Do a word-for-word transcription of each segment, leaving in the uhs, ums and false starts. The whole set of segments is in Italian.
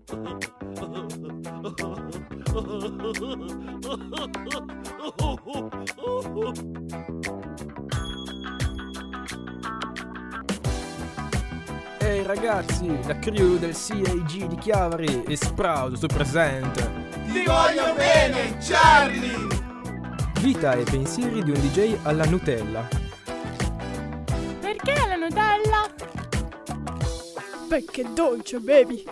Ehi ragazzi, la crew del C A G di Chiavari è Sprout sul presente. Ti voglio bene, Charlie! Vita e pensieri di un D J alla Nutella. Perché la Nutella? Perché è dolce, baby.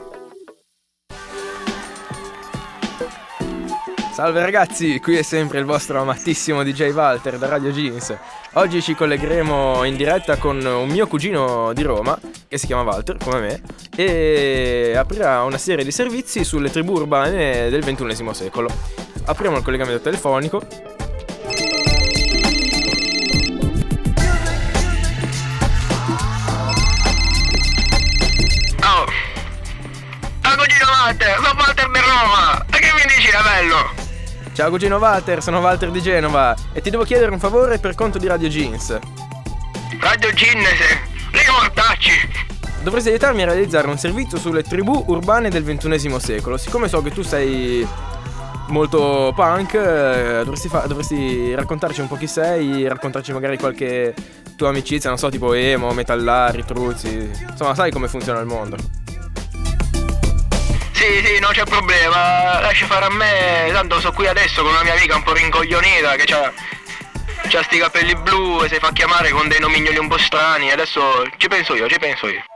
Salve ragazzi, qui è sempre il vostro amatissimo D J Walter da Radio Jeans. Oggi ci collegheremo in diretta con un mio cugino di Roma, che si chiama Walter, come me, e aprirà una serie di servizi sulle tribù urbane del ventunesimo secolo. Apriamo il collegamento telefonico. Oh, ah, cugino Walter, sono Walter di Roma, e che mi dici, bello? Ciao cugino Walter, sono Walter di Genova e ti devo chiedere un favore per conto di Radio Jeans. Radio Jeans, ricordacci! Dovresti aiutarmi a realizzare un servizio sulle tribù urbane del ventunesimo secolo. Siccome so che tu sei molto punk, eh, dovresti, fa- dovresti raccontarci un po' chi sei, raccontarci magari qualche tua amicizia, non so, tipo emo, metallari, truzzi. Insomma, sai come funziona il mondo. Sì, sì, non c'è problema, lascia fare a me, tanto sono qui adesso con una mia amica un po' rincoglionita che c'ha, c'ha sti capelli blu e si fa chiamare con dei nomignoli un po' strani, adesso ci penso io, ci penso io.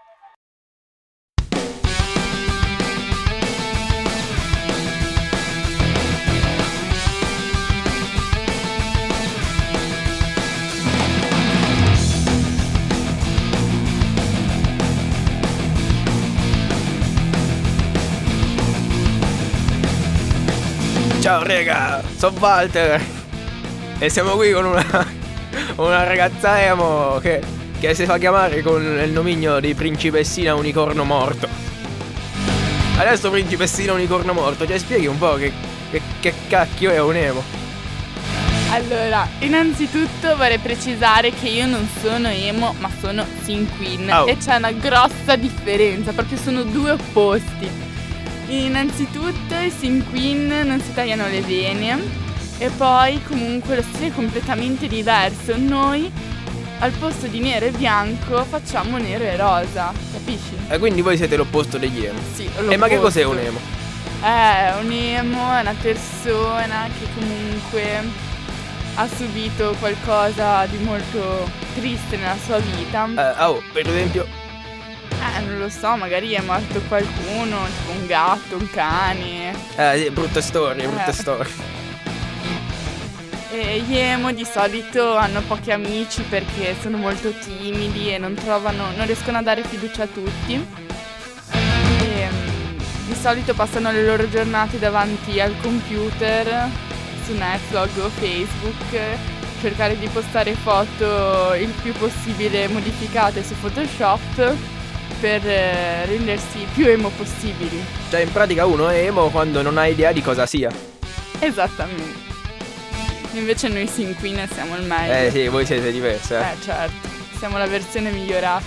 Ciao rega, sono Walter e siamo qui con una, una ragazza emo che, che si fa chiamare con il nomignolo di Principessina Unicorno Morto. Adesso Principessina Unicorno Morto, ci spieghi un po' che, che, che cacchio è un emo? Allora, innanzitutto vorrei precisare che io non sono emo, ma sono Sin Queen. Oh. E c'è una grossa differenza, proprio sono due opposti. Innanzitutto i Sin Queen non si tagliano le vene e poi comunque lo stile è completamente diverso. Noi al posto di nero e bianco facciamo nero e rosa, capisci? E quindi voi siete l'opposto degli emo? Sì, E l'opposto. ma che cos'è un emo? Eh, un emo è una persona che comunque ha subito qualcosa di molto triste nella sua vita. Eh, oh, per esempio... Eh, non lo so, magari è morto qualcuno, tipo un gatto, un cane. Eh, sì, brutte storie, brutte Eh. storie. E gli emo di solito hanno pochi amici perché sono molto timidi e non trovano, non riescono a dare fiducia a tutti. E mm, di solito passano le loro giornate davanti al computer, su Netlog o Facebook, cercare di postare foto il più possibile modificate su Photoshop per eh, rendersi più emo possibili. Cioè in pratica uno è emo quando non ha idea di cosa sia. Esattamente. Invece noi Sin Queen siamo il meglio. Eh sì, voi siete diversi, eh. Eh certo, siamo la versione migliorata.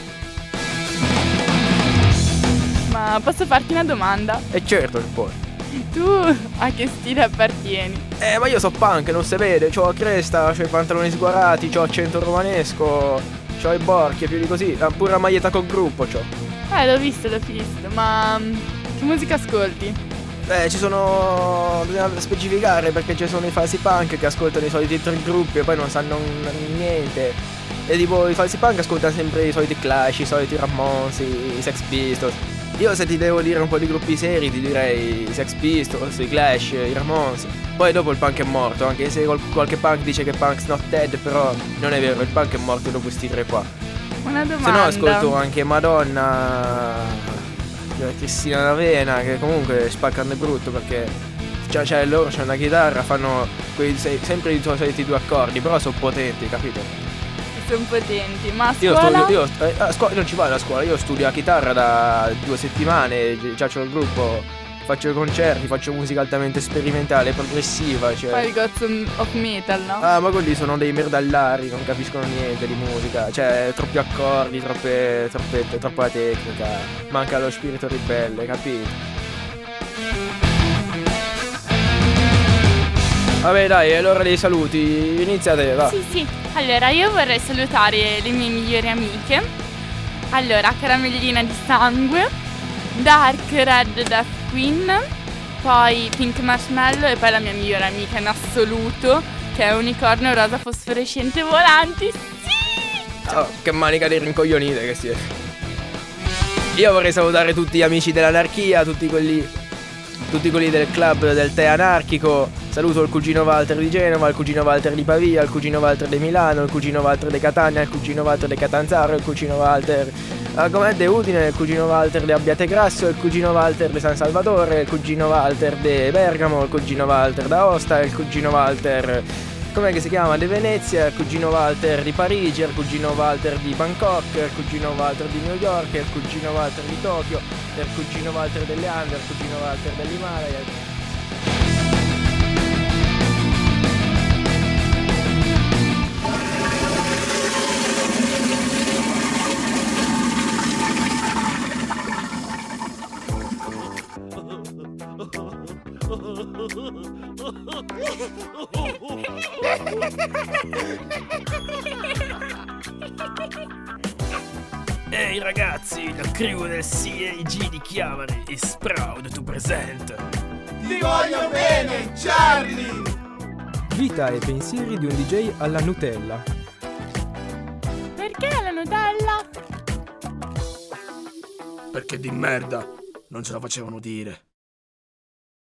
Ma posso farti una domanda? E certo che puoi. Tu a che stile appartieni? Eh, ma io so punk, non si vede. C'ho la cresta, c'ho i pantaloni sguarati, c'ho accento romanesco, c'ho i borchi e più di così. Ah, pure la maglietta col gruppo c'ho. Eh, l'ho visto, l'ho visto, ma mm, che musica ascolti? Eh, ci sono... bisogna specificare perché ci sono i falsi punk che ascoltano i soliti tre gruppi e poi non sanno n- niente. E tipo i falsi punk ascoltano sempre i soliti Clash, i soliti Ramones, i, i Sex Pistols. Io se ti devo dire un po' di gruppi seri ti direi i Sex Pistols, i Clash, i Ramones. Poi dopo il punk è morto, anche se qual- qualche punk dice che punk's not dead, però non è vero, il punk è morto dopo questi tre qua. Una Se domanda. no ascolto anche Madonna, Cristina D'Avena, che comunque spaccano di brutto perché cioè, cioè loro c'è una chitarra, fanno quei, se- sempre i tuoi soliti due accordi, però sono potenti, capito? Sono potenti, ma a Io scuola? studio, io, eh, a scuola non ci vado a scuola, io studio la chitarra da due settimane, già c'ho il gruppo faccio concerti, faccio musica altamente sperimentale, progressiva, cioè. Poi il Gods of Metal, no? Ah, ma quelli sono dei merdallari, non capiscono niente di musica. Cioè, troppi accordi, troppe, troppe, troppa tecnica. Manca lo spirito ribelle, capito? Vabbè dai, allora dei saluti, iniziate, va. Sì, sì. Allora, io vorrei salutare le mie migliori amiche. Allora, Caramellina di Sangue, Dark Red Death Queen, poi Pink Marshmallow e poi la mia migliore amica in assoluto, che è Unicorno Rosa Fosforescente Volanti. Sì! Oh, che manica di rincoglionite che siete. Io vorrei salutare tutti gli amici dell'anarchia, tutti quelli tutti quelli del club del tè anarchico. Saluto il cugino Walter di Genova, il cugino Walter di Pavia, il cugino Walter di Milano, il cugino Walter di Catania, il cugino Walter di Catanzaro, il cugino Walter uh, com'è di Udine, il cugino Walter di Abbiategrasso, il cugino Walter di San Salvatore, il cugino Walter di Bergamo, il cugino Walter d'Aosta, il cugino Walter com'è che si chiama? Di Venezia, il cugino Walter di Parigi, il cugino Walter di Bangkok, il cugino Walter di New York, il cugino Walter di Tokyo, il cugino Walter delle Ande, il cugino Walter dell'Himalaya. Ehi ragazzi, la crew del C A G di Chiavari is proud to present Ti voglio bene, Charlie! Vita e pensieri di un D J alla Nutella. Perché la Nutella? perché di merda non ce la facevano dire.